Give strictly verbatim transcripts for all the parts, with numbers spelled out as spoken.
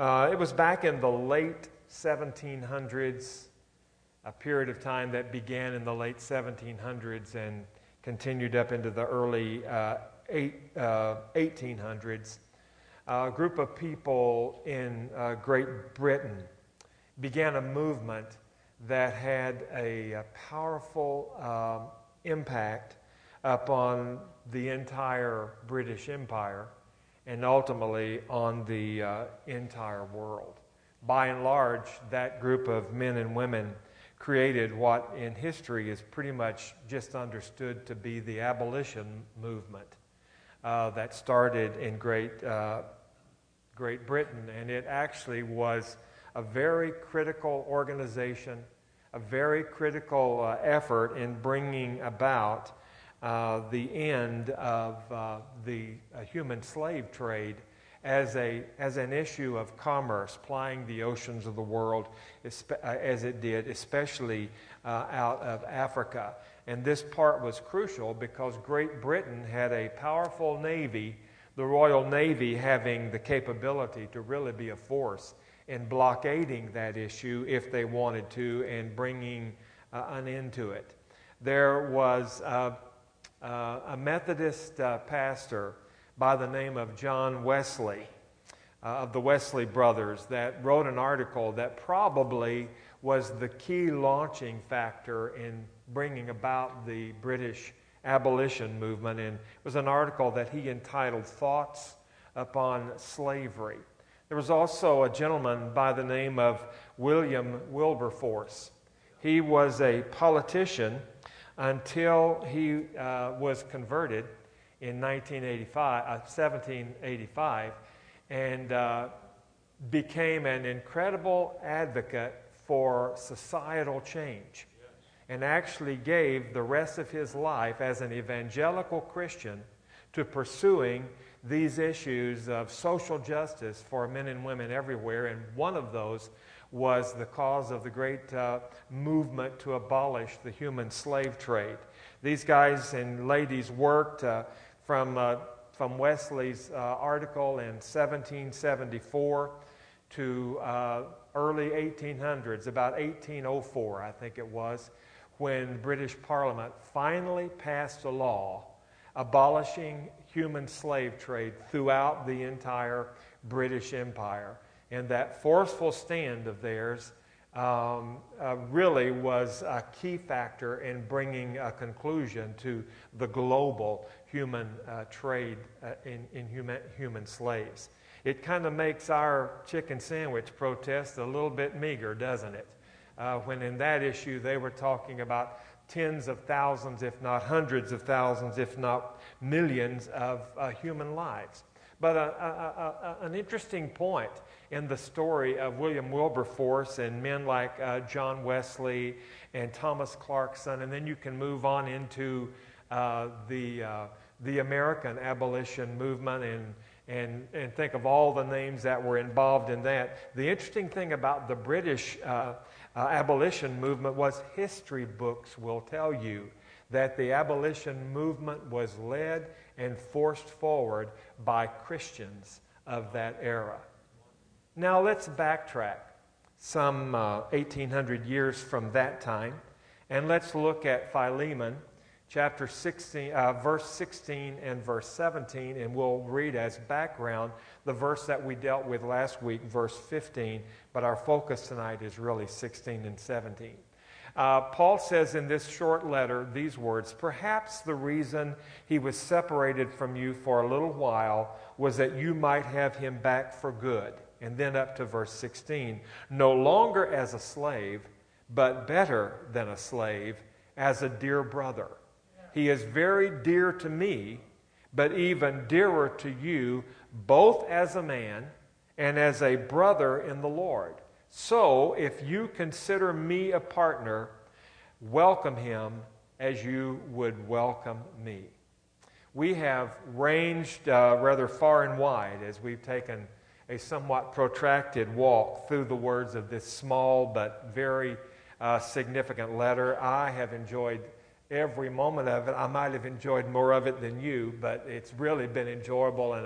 Uh, it was back in the late seventeen hundreds, a period of time that began in the late seventeen hundreds and continued up into the early uh, eight, uh, eighteen hundreds. Uh, a group of people in uh, Great Britain began a movement that had a, a powerful uh, impact upon the entire British Empire and ultimately on the uh, entire world. By and large, that group of men and women created what in history is pretty much just understood to be the abolition movement uh, that started in Great, uh, Great Britain. And it actually was a very critical organization, a very critical uh, effort in bringing about uh, the end of uh, the uh, human slave trade as a as an issue of commerce, plying the oceans of the world as it did, especially uh, out of Africa. And this part was crucial because Great Britain had a powerful navy, the Royal Navy having the capability to really be a force in blockading that issue if they wanted to and bringing uh, an end to it. There was uh, uh, a Methodist uh, pastor by the name of John Wesley, uh, of the Wesley brothers, that wrote an article that probably was the key launching factor in bringing about the British abolition movement. And it was an article that he entitled Thoughts Upon Slavery. There was also a gentleman by the name of William Wilberforce. He was a politician until he uh, was converted in nineteen eighty-five, uh, seventeen eighty-five, and uh, became an incredible advocate for societal change, and actually gave the rest of his life as an evangelical Christian to pursuing these issues of social justice for men and women everywhere. And one of those was the cause of the great uh, movement to abolish the human slave trade. These guys and ladies worked uh, from, uh, from Wesley's uh, article in seventeen seventy-four to uh, early eighteen hundreds, about eighteen oh four, I think it was, when British Parliament finally passed a law abolishing human slave trade throughout the entire British Empire. And that forceful stand of theirs um, uh, really was a key factor in bringing a conclusion to the global human uh, trade uh, in, in human, human slaves. It kind of makes our chicken sandwich protest a little bit meager, doesn't it? Uh, when in that issue they were talking about tens of thousands, if not hundreds of thousands, if not millions of uh, human lives. But uh, uh, uh, an interesting point in the story of William Wilberforce and men like uh, John Wesley and Thomas Clarkson, and then you can move on into uh, the uh, the American abolition movement and and and think of all the names that were involved in that. The interesting thing about the British uh, uh, abolition movement was history books will tell you that the abolition movement was led and forced forward by Christians of that era. Now let's backtrack some uh, eighteen hundred years from that time, and let's look at Philemon, chapter sixteen, uh, verse sixteen and verse seventeen, and we'll read as background the verse that we dealt with last week, verse fifteen, but our focus tonight is really sixteen and seventeen. Uh, Paul says in this short letter these words, "Perhaps the reason he was separated from you for a little while was that you might have him back for good." And then up to verse sixteen, "No longer as a slave, but better than a slave, as a dear brother. He is very dear to me, but even dearer to you, both as a man and as a brother in the Lord. So, if you consider me a partner, welcome him as you would welcome me." We have ranged uh, rather far and wide as we've taken a somewhat protracted walk through the words of this small but very uh, significant letter. I have enjoyed every moment of it. I might have enjoyed more of it than you, but it's really been enjoyable and a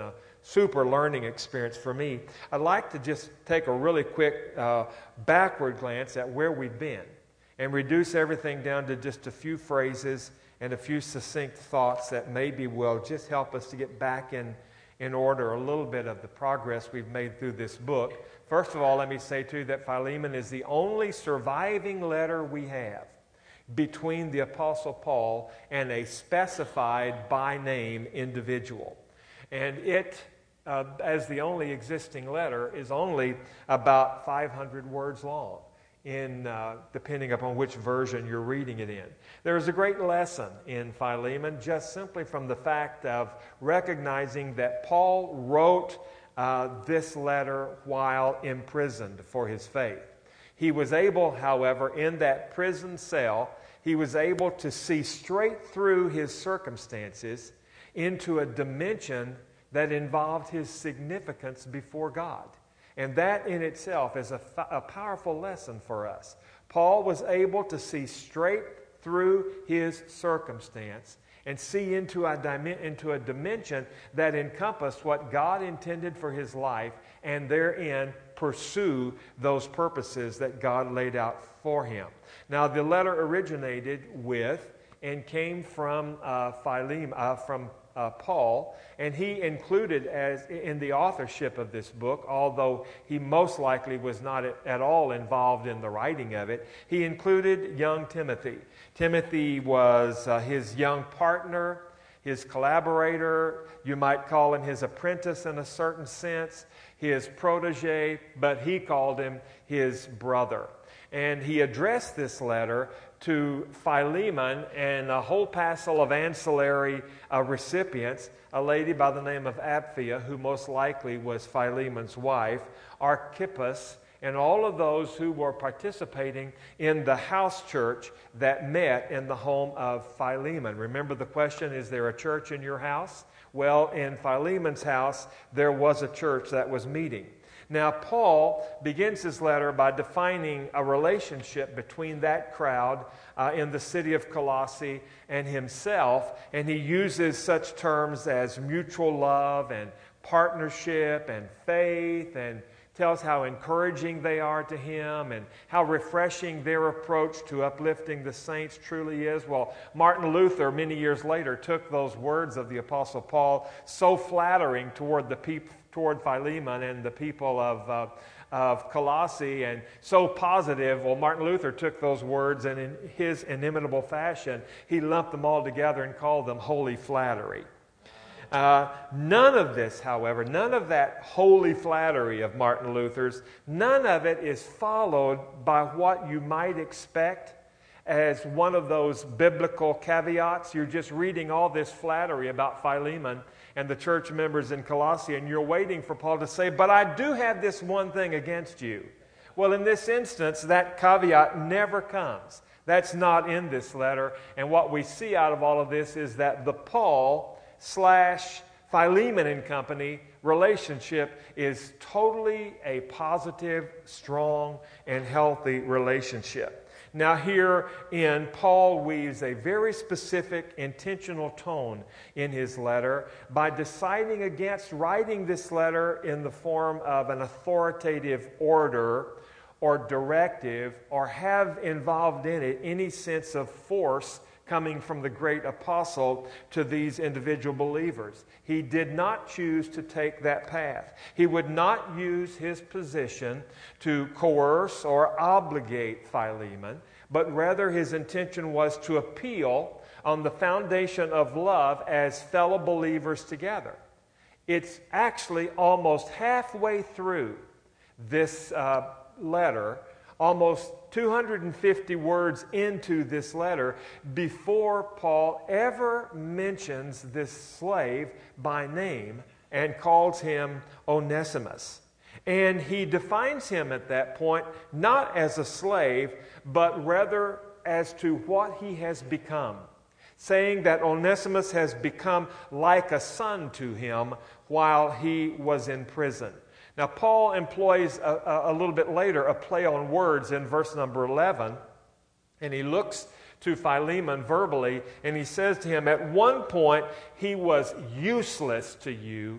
super learning experience for me. I'd like to just take a really quick uh, backward glance at where we've been and reduce everything down to just a few phrases and a few succinct thoughts that maybe will just help us to get back in, in order a little bit of the progress we've made through this book. First of all, let me say to you that Philemon is the only surviving letter we have between the Apostle Paul and a specified by name individual. And it, uh, as the only existing letter, is only about five hundred words long, in uh, depending upon which version you're reading it in. There is a great lesson in Philemon just simply from the fact of recognizing that Paul wrote uh, this letter while imprisoned for his faith. He was able, however, in that prison cell, he was able to see straight through his circumstances into a dimension that involved his significance before God. And that in itself is a, a powerful lesson for us. Paul was able to see straight through his circumstance and see into a, dim- into a dimension that encompassed what God intended for his life, and therein pursue those purposes that God laid out for him. Now, the letter originated with and came from uh, Philemon, uh, from uh, Paul, and he included as in the authorship of this book, although he most likely was not at, at all involved in the writing of it, he included young Timothy. Timothy was uh, his young partner, his collaborator, you might call him his apprentice in a certain sense, his protege, but he called him his brother. And he addressed this letter to Philemon and a whole passel of ancillary uh, recipients, a lady by the name of Apphia, who most likely was Philemon's wife, Archippus, and all of those who were participating in the house church that met in the home of Philemon. Remember the question, is there a church in your house? Well, in Philemon's house, there was a church that was meeting. Now, Paul begins his letter by defining a relationship between that crowd uh, in the city of Colossae and himself, and he uses such terms as mutual love and partnership and faith, and tells how encouraging they are to him and how refreshing their approach to uplifting the saints truly is. Well, Martin Luther, many years later, took those words of the Apostle Paul, so flattering toward the people, toward Philemon and the people of, uh, of Colossae, and so positive. Well, Martin Luther took those words, and in his inimitable fashion, he lumped them all together and called them holy flattery. Uh, none of this, however, none of that holy flattery of Martin Luther's, none of it is followed by what you might expect as one of those biblical caveats. You're just reading all this flattery about Philemon and the church members in Colossae, and you're waiting for Paul to say, but I do have this one thing against you. Well, in this instance, that caveat never comes. That's not in this letter, and what we see out of all of this is that the Paul slash Philemon and Company relationship is totally a positive, strong, and healthy relationship. Now herein, Paul weaves a very specific, intentional tone in his letter by deciding against writing this letter in the form of an authoritative order or directive, or have involved in it any sense of force coming from the great apostle to these individual believers. He did not choose to take that path. He would not use his position to coerce or obligate Philemon, but rather his intention was to appeal on the foundation of love as fellow believers together. It's actually almost halfway through this uh, letter, almost two hundred fifty words into this letter, before Paul ever mentions this slave by name and calls him Onesimus. And he defines him at that point not as a slave, but rather as to what he has become, saying that Onesimus has become like a son to him while he was in prison. Now, Paul employs a, a, a little bit later a play on words in verse number eleven, and he looks to Philemon verbally, and he says to him, at one point he was useless to you,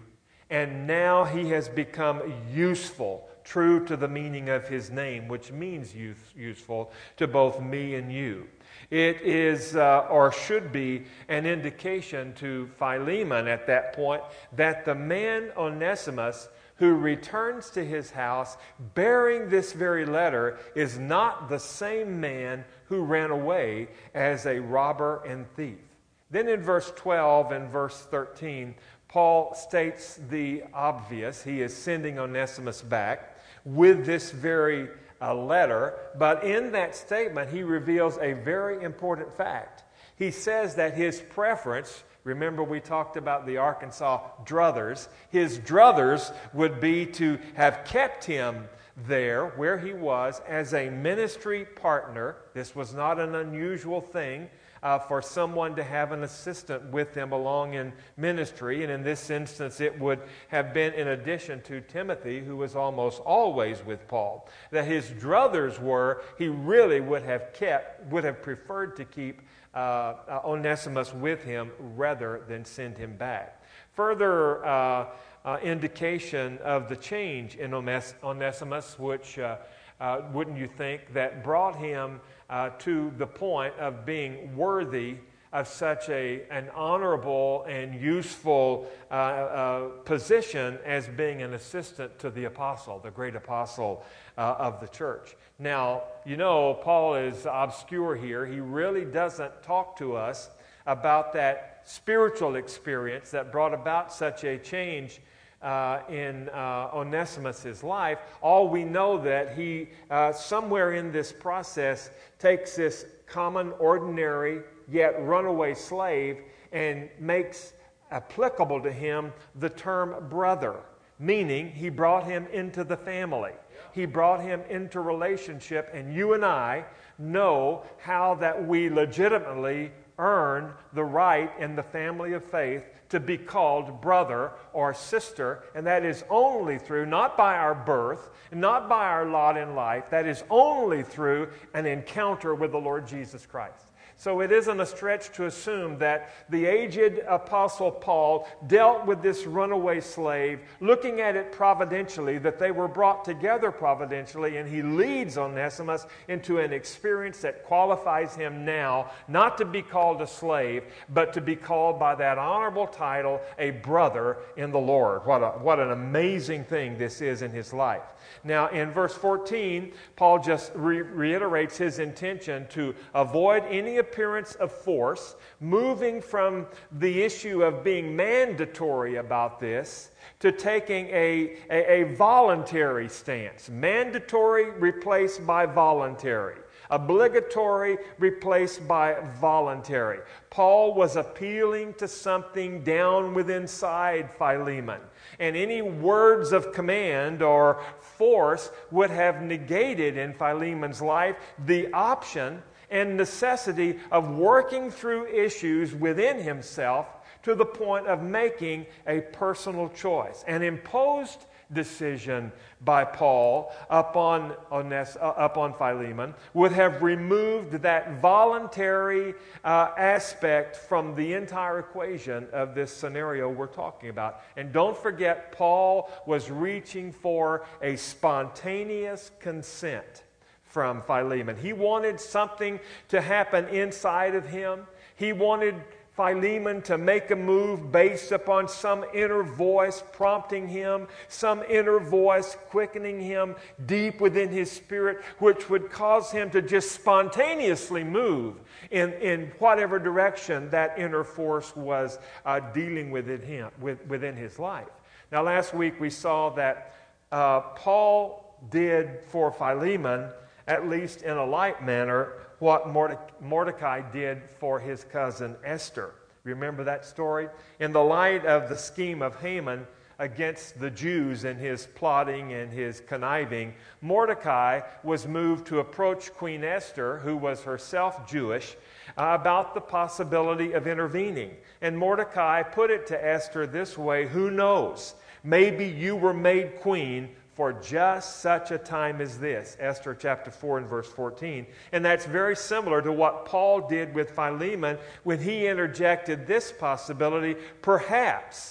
And now he has become useful, true to the meaning of his name, which means use, useful to both me and you. It is, uh, or should be, an indication to Philemon at that point that the man Onesimus who returns to his house bearing this very letter is not the same man who ran away as a robber and thief. Then in verse twelve and verse thirteen, Paul states the obvious. He is sending Onesimus back with this very uh, letter, but in that statement he reveals a very important fact. He says that his preference, remember we talked about the Arkansas druthers, his druthers would be to have kept him there where he was as a ministry partner. This was not an unusual thing uh, for someone to have an assistant with them along in ministry. And in this instance, it would have been in addition to Timothy, who was almost always with Paul. That his druthers were, he really would have kept, would have preferred to keep uh, uh, Onesimus with him rather than send him back. Further uh, uh, indication of the change in Ones- Onesimus, which uh, uh, wouldn't you think, that brought him uh, to the point of being worthy of such a, an honorable and useful uh, uh, position as being an assistant to the apostle, the great apostle uh, of the church. Now, you know, Paul is obscure here. He really doesn't talk to us about that spiritual experience that brought about such a change uh, in uh, Onesimus' life. All we know that he, uh, somewhere in this process, takes this common, ordinary, yet runaway slave and makes applicable to him the term brother, meaning he brought him into the family. He brought him into relationship, and you and I know how that we legitimately earn the right in the family of faith to be called brother or sister, and that is only through, not by our birth, not by our lot in life, that is only through an encounter with the Lord Jesus Christ. So it isn't a stretch to assume that the aged Apostle Paul dealt with this runaway slave, looking at it providentially, that they were brought together providentially, and he leads Onesimus into an experience that qualifies him now not to be called a slave, but to be called by that honorable title, a brother in the Lord. What a, what an amazing thing this is in his life. Now, in verse fourteen, Paul just re- reiterates his intention to avoid any appearance of force, moving from the issue of being mandatory about this to taking a, a, a voluntary stance. Mandatory replaced by voluntary. Obligatory replaced by voluntary. Paul was appealing to something down within inside Philemon. And any words of command or force would have negated in Philemon's life the option and necessity of working through issues within himself to the point of making a personal choice. An imposed decision by Paul upon, Ones- uh, upon Philemon would have removed that voluntary uh, aspect from the entire equation of this scenario we're talking about. And don't forget, Paul was reaching for a spontaneous consent from Philemon. He wanted something to happen inside of him. He wanted Philemon to make a move based upon some inner voice prompting him, some inner voice quickening him deep within his spirit, which would cause him to just spontaneously move in, in whatever direction that inner force was uh, dealing within him, with, within his life. Now, last week we saw that uh, Paul did for Philemon, at least in a light manner, what Mordecai did for his cousin Esther. Remember that story? In the light of the scheme of Haman against the Jews and his plotting and his conniving, Mordecai was moved to approach Queen Esther, who was herself Jewish, uh, about the possibility of intervening. And Mordecai put it to Esther this way: who knows? Maybe you were made queen for just such a time as this. Esther chapter four and verse fourteen. And that's very similar to what Paul did with Philemon when he interjected this possibility. Perhaps,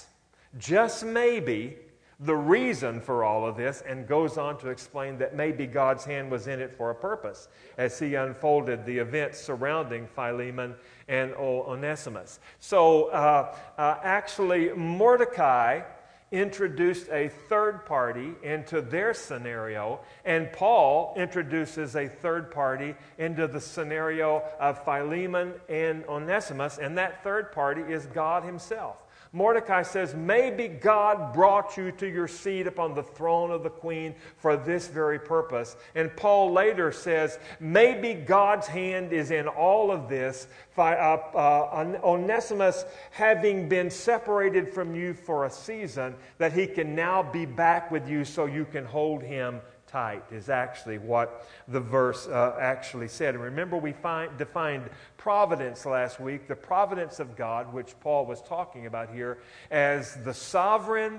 just maybe, the reason for all of this, and goes on to explain that maybe God's hand was in it for a purpose as he unfolded the events surrounding Philemon and Onesimus. So uh, uh, actually, Mordecai introduced a third party into their scenario, and Paul introduces a third party into the scenario of Philemon and Onesimus, and that third party is God himself. Mordecai says, maybe God brought you to your seat upon the throne of the queen for this very purpose. And Paul later says, maybe God's hand is in all of this. Uh, uh, Onesimus, having been separated from you for a season, that he can now be back with you so you can hold him tight, is actually what the verse uh, actually said. And remember, we find, defined providence last week, the providence of God, which Paul was talking about here, as the sovereign,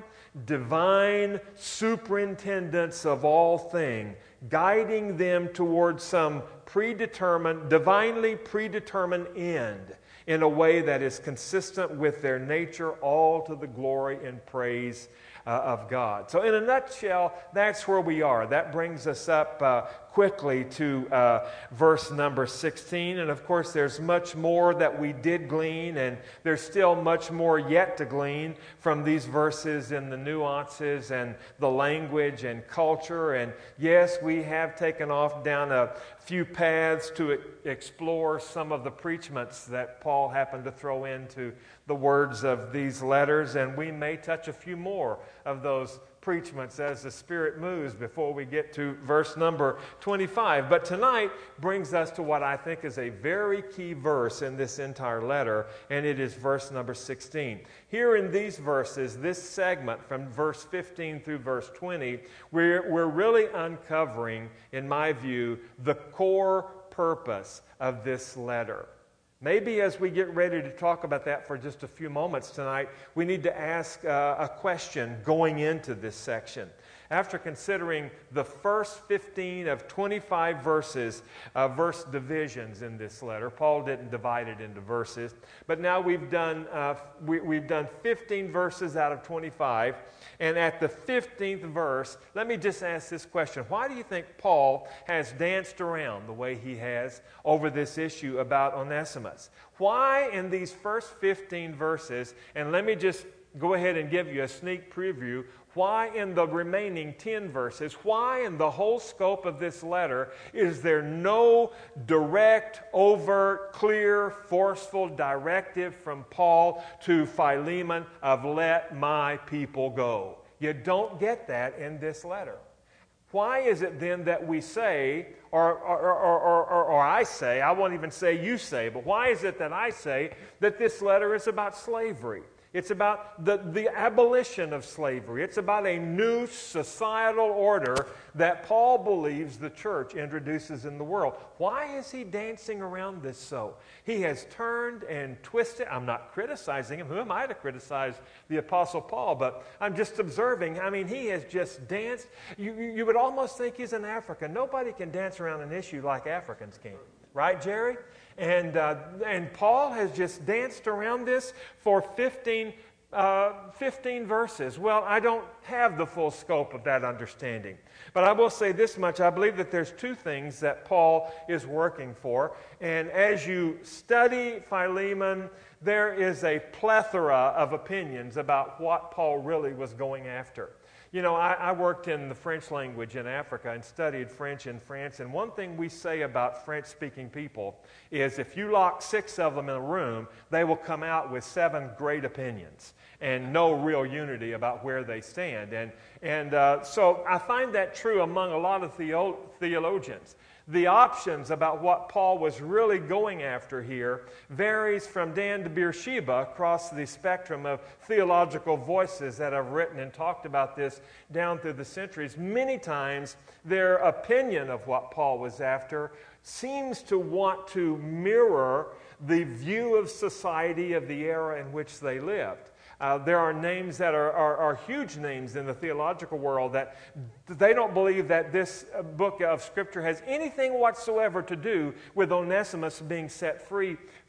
divine superintendence of all things, guiding them towards some predetermined, divinely predetermined end in a way that is consistent with their nature, all to the glory and praise Uh, of God. So in a nutshell, that's where we are. That brings us up uh, quickly to uh, verse number sixteen. And of course, there's much more that we did glean, and there's still much more yet to glean from these verses in the nuances and the language and culture. And yes, we have taken off down a few paths to e- explore some of the preachments that Paul happened to throw into the words of these letters, and we may touch a few more of those preachments as the Spirit moves before we get to verse number twenty-five. But tonight brings us to what I think is a very key verse in this entire letter, and it is verse number sixteen. Here in these verses, this segment from verse fifteen through verse twenty, we're, we're really uncovering, in my view, the core purpose of this letter. Maybe as we get ready to talk about that for just a few moments tonight, we need to ask uh, a question going into this section. After considering the first fifteen of twenty-five verses, uh, verse divisions in this letter, Paul didn't divide it into verses, but now we've done uh, we, we've done fifteen verses out of twenty-five, and at the fifteenth verse, let me just ask this question: why do you think Paul has danced around the way he has over this issue about Onesimus? Why in these first fifteen verses, and let me just go ahead and give you a sneak preview, why in the remaining ten verses, why in the whole scope of this letter is there no direct, overt, clear, forceful directive from Paul to Philemon of let my people go? You don't get that in this letter. Why is it then that we say, or, or, or, or, or, or I say, I won't even say you say, but why is it that I say that this letter is about slavery? It's about the, the abolition of slavery. It's about a new societal order that Paul believes the church introduces in the world. Why is he dancing around this so? He has turned and twisted. I'm not criticizing him. Who am I to criticize the Apostle Paul? But I'm just observing. I mean, he has just danced. You, you would almost think he's an African. Nobody can dance around an issue like Africans can. Right, Jerry? And uh, and Paul has just danced around this for fifteen, uh, fifteen verses. Well, I don't have the full scope of that understanding. But I will say this much. I believe that there's two things that Paul is working for. And as you study Philemon, there is a plethora of opinions about what Paul really was going after. You know, I, I worked in the French language in Africa and studied French in France, and one thing we say about French-speaking people is if you lock six of them in a room, they will come out with seven great opinions and no real unity about where they stand. And, and uh, so I find that true among a lot of theo- theologians. The options about what Paul was really going after here varies from Dan to Beersheba across the spectrum of theological voices that have written and talked about this down through the centuries. Many times their opinion of what Paul was after seems to want to mirror the view of society of the era in which they lived. Uh, there are names that are, are, are huge names in the theological world that they don't believe that this book of Scripture has anything whatsoever to do with Onesimus being set free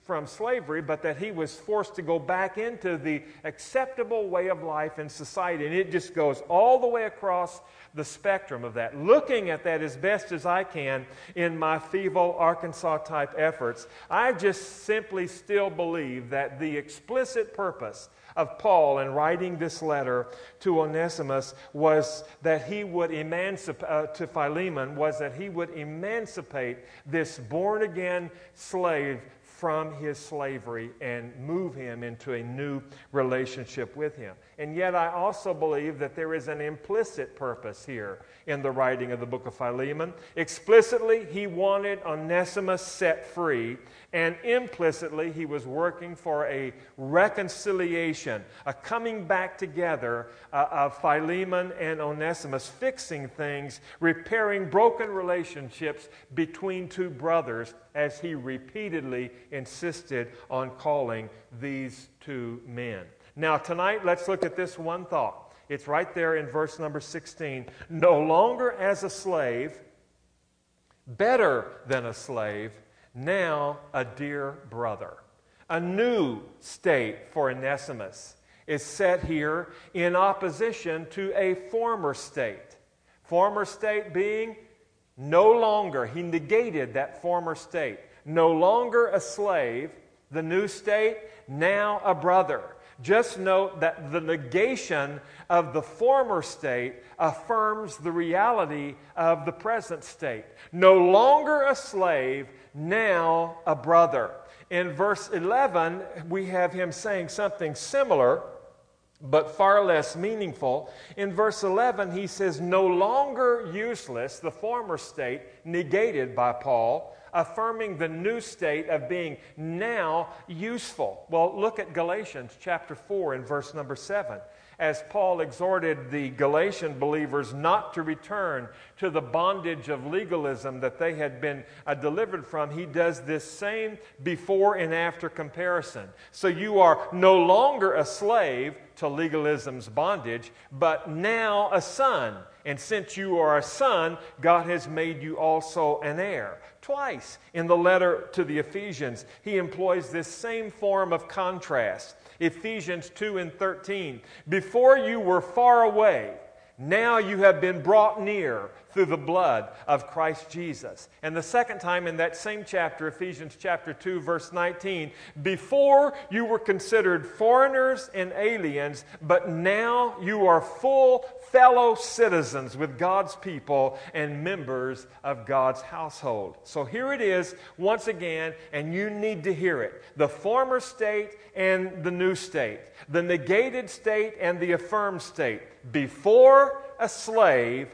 from slavery, but that he was forced to go back into the acceptable way of life in society. And it just goes all the way across the spectrum of that. Looking at that as best as I can in my feeble Arkansas-type efforts, I just simply still believe that the explicit purpose of Paul in writing this letter to Onesimus was that he would emancipate, uh, to Philemon, was that he would emancipate this born-again slave from his slavery and move him into a new relationship with him. And yet I also believe that there is an implicit purpose here in the writing of the book of Philemon. Explicitly, he wanted Onesimus set free, and implicitly, he was working for a reconciliation, a coming back together uh, of Philemon and Onesimus, fixing things, repairing broken relationships between two brothers, as he repeatedly insisted on calling these two men. Now, tonight, let's look at this one thought. It's right there in verse number sixteen. No longer as a slave, better than a slave, now a dear brother. A new state for Onesimus is set here in opposition to a former state. Former state being no longer, he negated that former state. No longer a slave, the new state, now a brother. Just note that the negation of the former state affirms the reality of the present state. No longer a slave, now a brother. In verse eleven, we have him saying something similar, but far less meaningful. In verse eleven, he says, no longer useless, the former state negated by Paul, affirming the new state of being now useful. Well, look at Galatians chapter four and verse number seven. As Paul exhorted the Galatian believers not to return to the bondage of legalism that they had been uh, delivered from, he does this same before and after comparison. So you are no longer a slave to legalism's bondage, but now a son. And since you are a son, God has made you also an heir. Twice in the letter to the Ephesians, he employs this same form of contrast. Ephesians two and thirteen. Before you were far away, now you have been brought near through the blood of Christ Jesus. And the second time in that same chapter, Ephesians chapter two, verse nineteen, before you were considered foreigners and aliens, but now you are full fellow citizens with God's people and members of God's household. So here it is once again, and you need to hear it. The former state and the new state. The negated state and the affirmed state. Before a slave,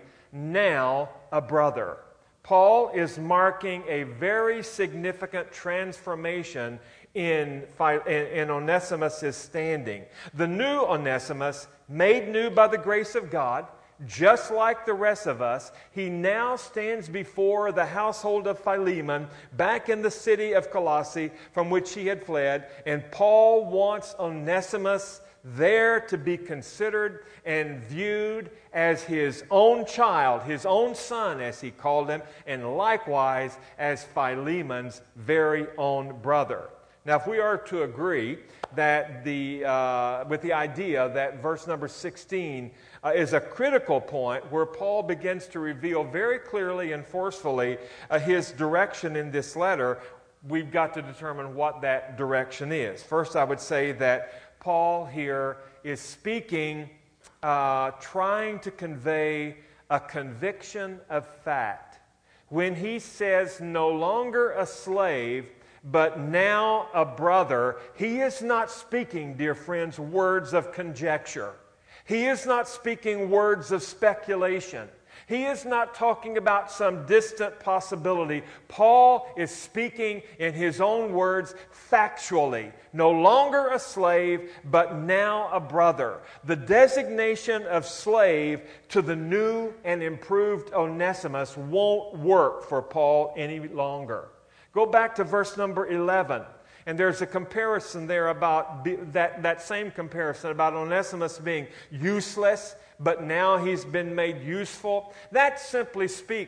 now a brother. Paul is marking a very significant transformation in, in Onesimus' standing. The new Onesimus, made new by the grace of God, just like the rest of us, he now stands before the household of Philemon back in the city of Colossae from which he had fled, and Paul wants Onesimus there to be considered and viewed as his own child, his own son, as he called him, and likewise as Philemon's very own brother. Now, if we are to agree that the uh, with the idea that verse number sixteen uh, is a critical point where Paul begins to reveal very clearly and forcefully uh, his direction in this letter, we've got to determine what that direction is. First, I would say that Paul here is speaking, uh, trying to convey a conviction of fact. When he says no longer a slave, but now a brother, he is not speaking, dear friends, words of conjecture. He is not speaking words of speculation. He is not talking about some distant possibility. Paul is speaking in his own words factually. No longer a slave, but now a brother. The designation of slave to the new and improved Onesimus won't work for Paul any longer. Go back to verse number eleven. And there's a comparison there about that, that same comparison about Onesimus being useless, but now he's been made useful. That simply speaks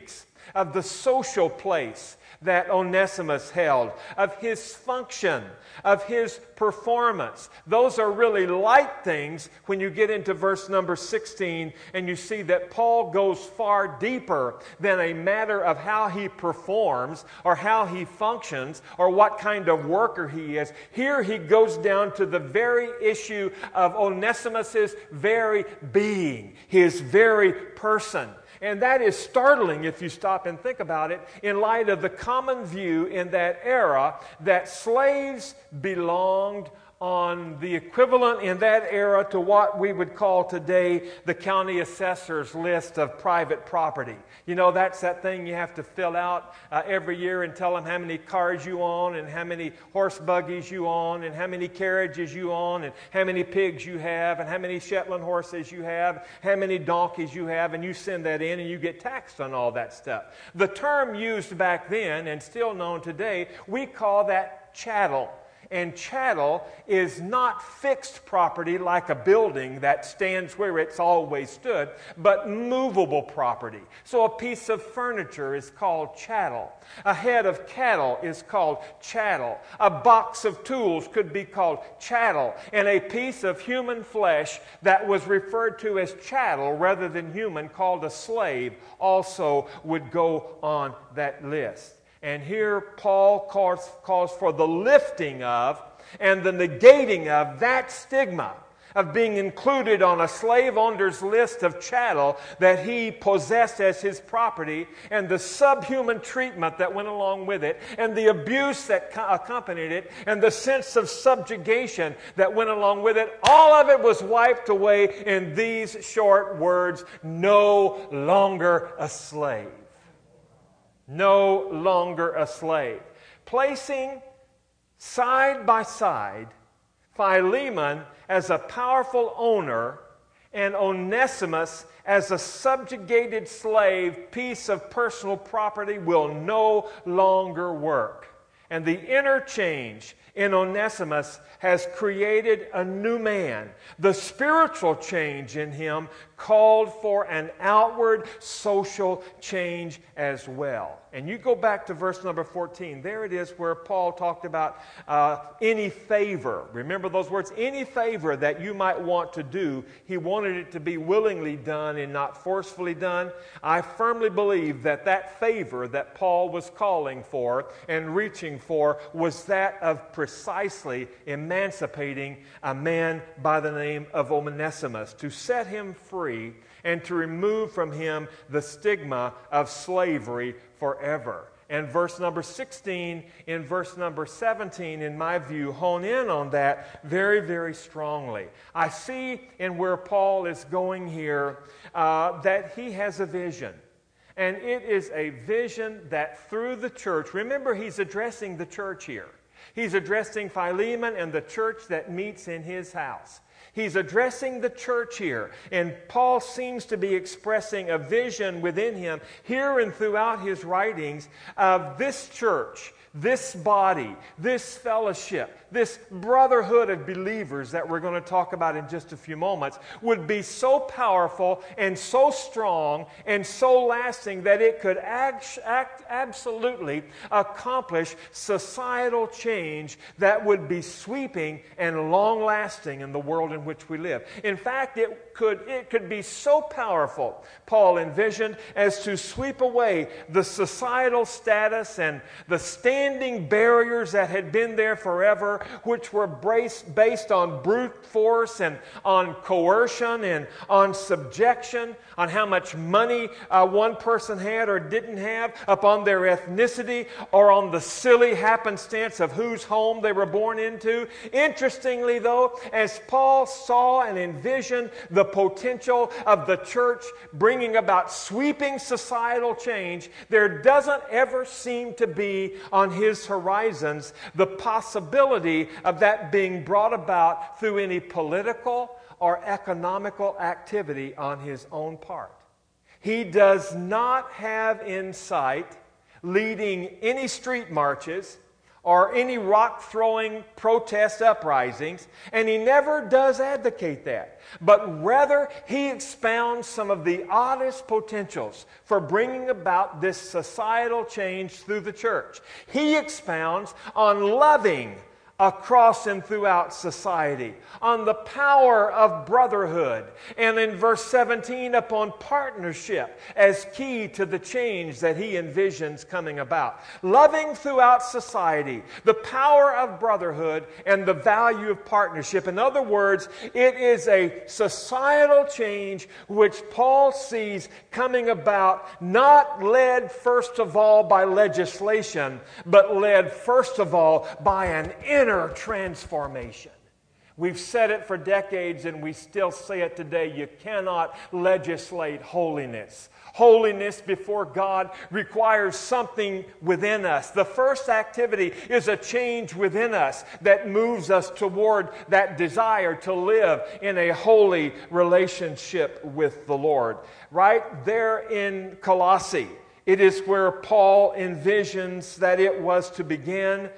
of the social place that Onesimus held, of his function, of his performance. Those are really light things when you get into verse number sixteen and you see that Paul goes far deeper than a matter of how he performs or how he functions or what kind of worker he is. Here he goes down to the very issue of Onesimus's very being, his very person. And that is startling if you stop and think about it in light of the common view in that era that slaves belonged on the equivalent in that era to what we would call today the county assessor's list of private property. You know, that's that thing you have to fill out uh, every year and tell them how many cars you own and how many horse buggies you own and how many carriages you own and how many pigs you have and how many Shetland horses you have, how many donkeys you have, and you send that in and you get taxed on all that stuff. The term used back then and still known today, we call that chattel. And chattel is not fixed property like a building that stands where it's always stood, but movable property. So a piece of furniture is called chattel. A head of cattle is called chattel. A box of tools could be called chattel. And a piece of human flesh that was referred to as chattel rather than human, called a slave, also would go on that list. And here Paul calls, calls for the lifting of and the negating of that stigma of being included on a slave owner's list of chattel that he possessed as his property, and the subhuman treatment that went along with it, and the abuse that co- accompanied it, and the sense of subjugation that went along with it. All of it was wiped away in these short words: no longer a slave. No longer a slave. Placing side by side Philemon as a powerful owner and Onesimus as a subjugated slave piece of personal property will no longer work. And the interchange in Onesimus has created a new man. The spiritual change in him called for an outward social change as well. And you go back to verse number fourteen. There it is where Paul talked about uh, any favor. Remember those words? Any favor that you might want to do, he wanted it to be willingly done and not forcefully done. I firmly believe that that favor that Paul was calling for and reaching for was that of precisely emancipating a man by the name of Onesimus, to set him free and to remove from him the stigma of slavery forever. And verse number sixteen and verse number seventeen, in my view, hone in on that very, very strongly. I see in where Paul is going here uh, that he has a vision. And it is a vision that through the church, remember he's addressing the church here. He's addressing Philemon and the church that meets in his house. He's addressing the church here, and Paul seems to be expressing a vision within him here and throughout his writings of this church, this body, this fellowship, this brotherhood of believers that we're going to talk about in just a few moments would be so powerful and so strong and so lasting that it could act, act absolutely accomplish societal change that would be sweeping and long-lasting in the world in which we live. In fact, it could, it could be so powerful, Paul envisioned, as to sweep away the societal status and the standing barriers that had been there forever, which were based on brute force and on coercion and on subjection, on how much money uh, one person had or didn't have, upon their ethnicity, or on the silly happenstance of whose home they were born into. Interestingly, though, as Paul saw and envisioned the potential of the church bringing about sweeping societal change, there doesn't ever seem to be on his horizons the possibility of that being brought about through any political or economical activity on his own part. He does not have in sight leading any street marches or any rock-throwing protest uprisings, and he never does advocate that. But rather, he expounds some of the oddest potentials for bringing about this societal change through the church. He expounds on loving across and throughout society, on the power of brotherhood, and in verse seventeen upon partnership as key to the change that he envisions coming about. Loving throughout society, the power of brotherhood, and the value of partnership. In other words, it is a societal change which Paul sees coming about, not led first of all by legislation, but led first of all by an inner transformation. We've said it for decades and we still say it today. You cannot legislate holiness. Holiness before God requires something within us. The first activity is a change within us that moves us toward that desire to live in a holy relationship with the Lord. Right there in Colossae, it is where Paul envisions that it was to begin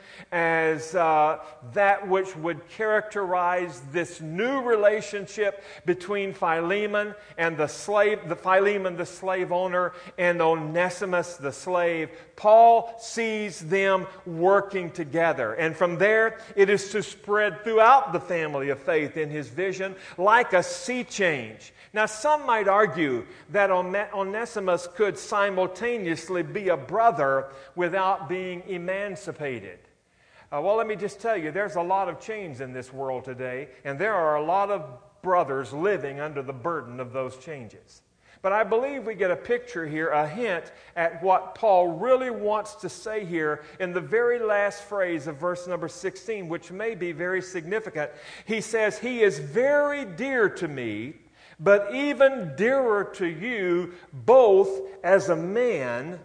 as uh, that which would characterize this new relationship between Philemon and the slave, the Philemon, the slave owner, and Onesimus, the slave. Paul sees them working together. And from there, it is to spread throughout the family of faith in his vision like a sea change. Now, some might argue that Onesimus could simultaneously be a brother without being emancipated. Uh, well, let me just tell you, there's a lot of chains in this world today, and there are a lot of brothers living under the burden of those changes. But I believe we get a picture here, a hint at what Paul really wants to say here in the very last phrase of verse number sixteen, which may be very significant. He says, "He is very dear to me, but even dearer to you, both as a man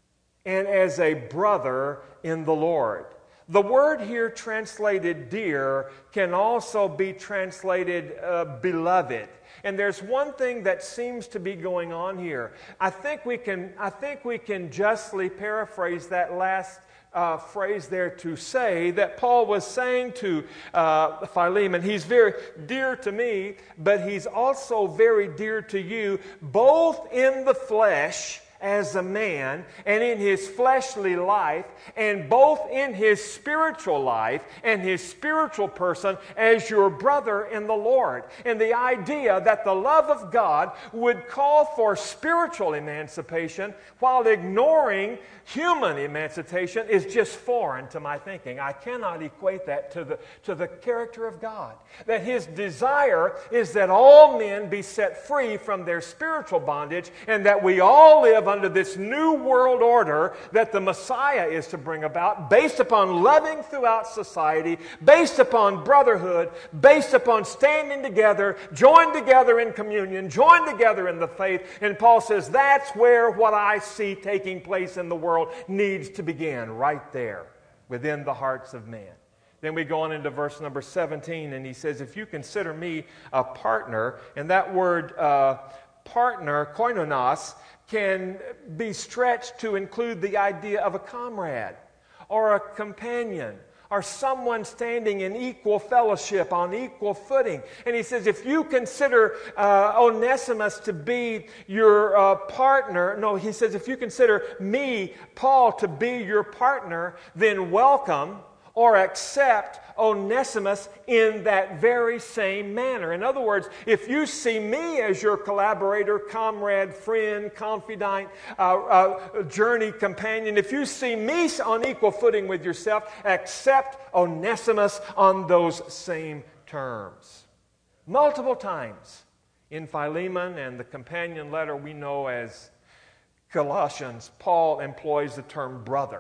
and as a brother in the Lord." The word here translated dear can also be translated uh, beloved. And there's one thing that seems to be going on here. I think we can, I think we can justly paraphrase that last Uh, phrase there to say that Paul was saying to uh, Philemon, he's very dear to me, but he's also very dear to you, both in the flesh as a man and in his fleshly life, and both in his spiritual life and his spiritual person as your brother in the Lord. And the idea that the love of God would call for spiritual emancipation while ignoring human emancipation is just foreign to my thinking. I cannot equate that to the, to the character of God. That his desire is that all men be set free from their spiritual bondage, and that we all live under this new world order that the Messiah is to bring about, based upon loving throughout society, based upon brotherhood, based upon standing together, joined together in communion, joined together in the faith. And Paul says that's where what I see taking place in the world needs to begin, right there within the hearts of man. Then we go on into verse number seventeen, and he says, "If you consider me a partner," and that word uh, partner, koinonos, can be stretched to include the idea of a comrade or a companion or someone standing in equal fellowship on equal footing. And he says, if you consider uh, Onesimus to be your uh, partner, no, he says, if you consider me, Paul, to be your partner, then welcome or accept Onesimus in that very same manner. In other words, if you see me as your collaborator, comrade, friend, confidant, uh, uh, journey companion, if you see me on equal footing with yourself, accept Onesimus on those same terms. Multiple times in Philemon and the companion letter we know as Colossians, Paul employs the term brother.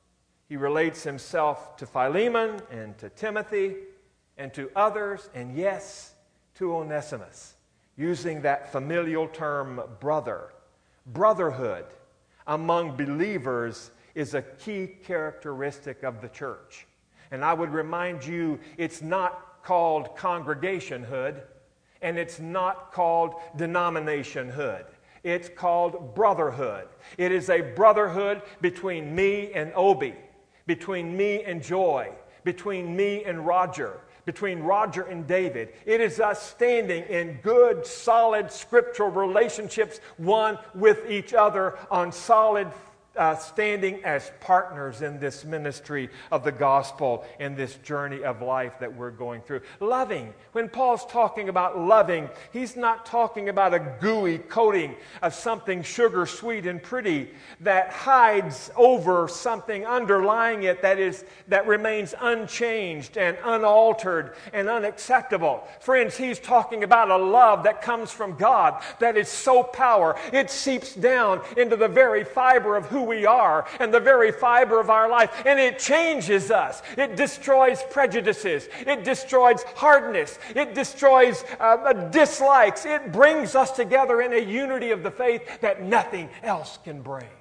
He relates himself to Philemon and to Timothy and to others, and yes, to Onesimus, using that familial term brother. Brotherhood among believers is a key characteristic of the church. And I would remind you, it's not called congregationhood, and it's not called denominationhood. It's called brotherhood. It is a brotherhood between me and Obi, between me and Joy, between me and Roger, between Roger and David. It is us standing in good, solid scriptural relationships, one with each other, on solid Uh, standing as partners in this ministry of the gospel, in this journey of life that we're going through. Loving. When Paul's talking about loving, he's not talking about a gooey coating of something sugar sweet and pretty that hides over something underlying it that is that remains unchanged and unaltered and unacceptable. Friends, he's talking about a love that comes from God that is so powerful, it seeps down into the very fiber of who we are and the very fiber of our life, and it changes us. It destroys prejudices. It destroys hardness. It destroys uh, dislikes. It brings us together in a unity of the faith that nothing else can bring.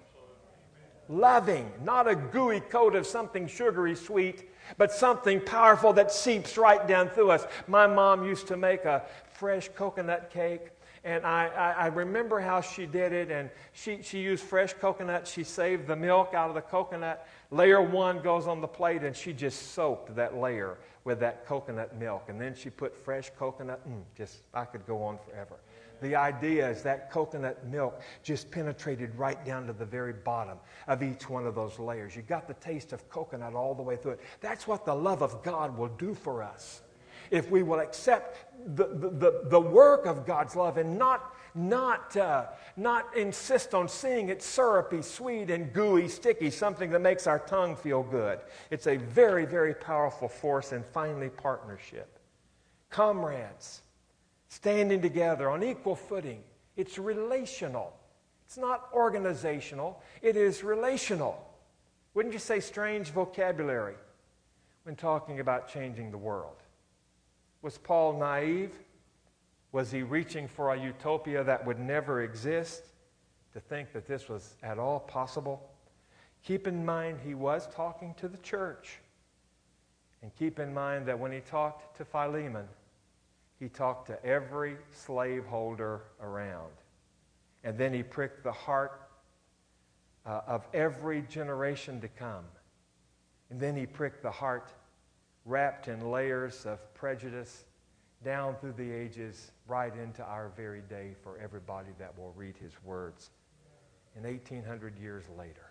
Loving, not a gooey coat of something sugary sweet, but something powerful that seeps right down through us. My mom used to make a fresh coconut cake. And I, I, I remember how she did it, and she, she used fresh coconut. She saved the milk out of the coconut. Layer one goes on the plate, and she just soaked that layer with that coconut milk. And then she put fresh coconut. Mm, just, I could go on forever. The idea is that coconut milk just penetrated right down to the very bottom of each one of those layers. You got the taste of coconut all the way through it. That's what the love of God will do for us, if we will accept the, the, the, the work of God's love and not, not, uh, not insist on seeing it syrupy, sweet, and gooey, sticky, something that makes our tongue feel good. It's a very, very powerful force. And finally, partnership. Comrades, standing together on equal footing. It's relational. It's not organizational. It is relational. Wouldn't you say strange vocabulary when talking about changing the world? Was Paul naive? Was he reaching for a utopia that would never exist to think that this was at all possible? Keep in mind he was talking to the church. And keep in mind that when he talked to Philemon, he talked to every slaveholder around. And then he pricked the heart uh, of every generation to come. And then he pricked the heart wrapped in layers of prejudice down through the ages, right into our very day for everybody that will read his words. And eighteen hundred years later,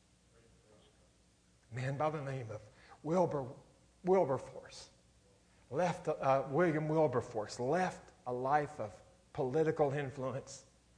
a man by the name of Wilbur, Wilberforce, left, uh, William Wilberforce, left a life of political influence,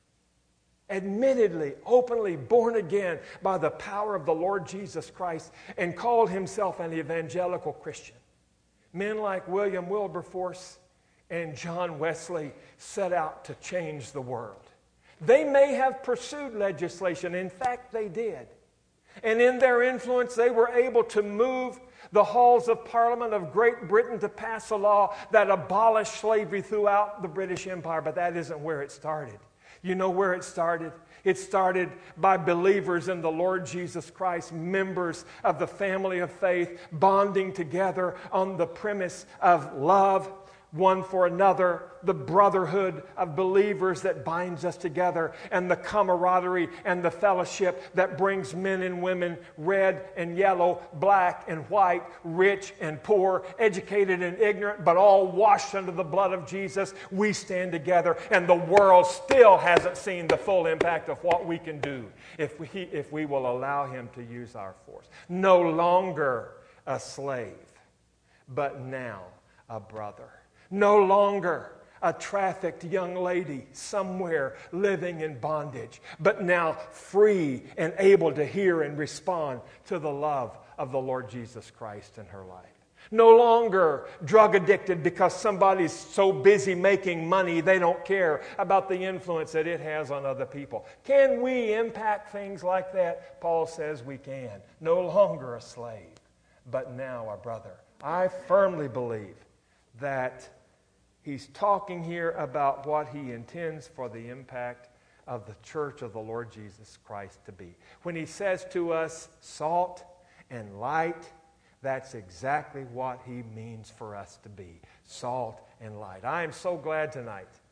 admittedly, openly born again by the power of the Lord Jesus Christ, and called himself an evangelical Christian. Men like William Wilberforce and John Wesley set out to change the world. They may have pursued legislation. In fact, they did. And in their influence, they were able to move the halls of Parliament of Great Britain to pass a law that abolished slavery throughout the British Empire. But that isn't where it started. You know where it started? It started by believers in the Lord Jesus Christ, members of the family of faith, bonding together on the premise of love one for another, the brotherhood of believers that binds us together, and the camaraderie and the fellowship that brings men and women, red and yellow, black and white, rich and poor, educated and ignorant, but all washed under the blood of Jesus. We stand together, and the world still hasn't seen the full impact of what we can do if we, if we will allow him to use our force. No longer a slave, but now a brother. No longer a trafficked young lady somewhere living in bondage, but now free and able to hear and respond to the love of the Lord Jesus Christ in her life. No longer drug addicted because somebody's so busy making money they don't care about the influence that it has on other people. Can we impact things like that? Paul says we can. No longer a slave, but now a brother. I firmly believe that he's talking here about what he intends for the impact of the church of the Lord Jesus Christ to be. When he says to us, salt and light, that's exactly what he means for us to be, salt and light. I am so glad tonight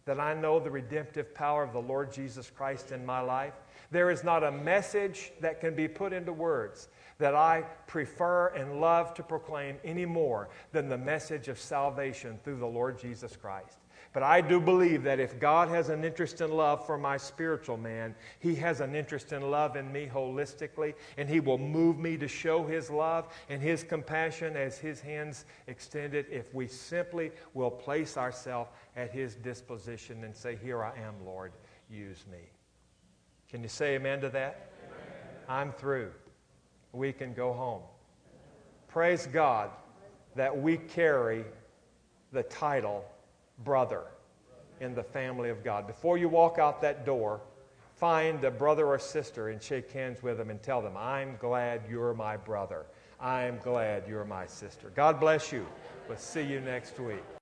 that I know the redemptive power of the Lord Jesus Christ in my life. There is not a message that can be put into words that I prefer and love to proclaim any more than the message of salvation through the Lord Jesus Christ. But I do believe that if God has an interest in love for my spiritual man, He has an interest in love in me holistically, and He will move me to show His love and His compassion as His hands extended if we simply will place ourselves at His disposition and say, "Here I am, Lord, use me." Can you say amen to that? Amen. I'm through. We can go home. Praise God that we carry the title brother in the family of God. Before you walk out that door, find a brother or sister and shake hands with them and tell them, "I'm glad you're my brother. I'm glad you're my sister." God bless you. We'll see you next week.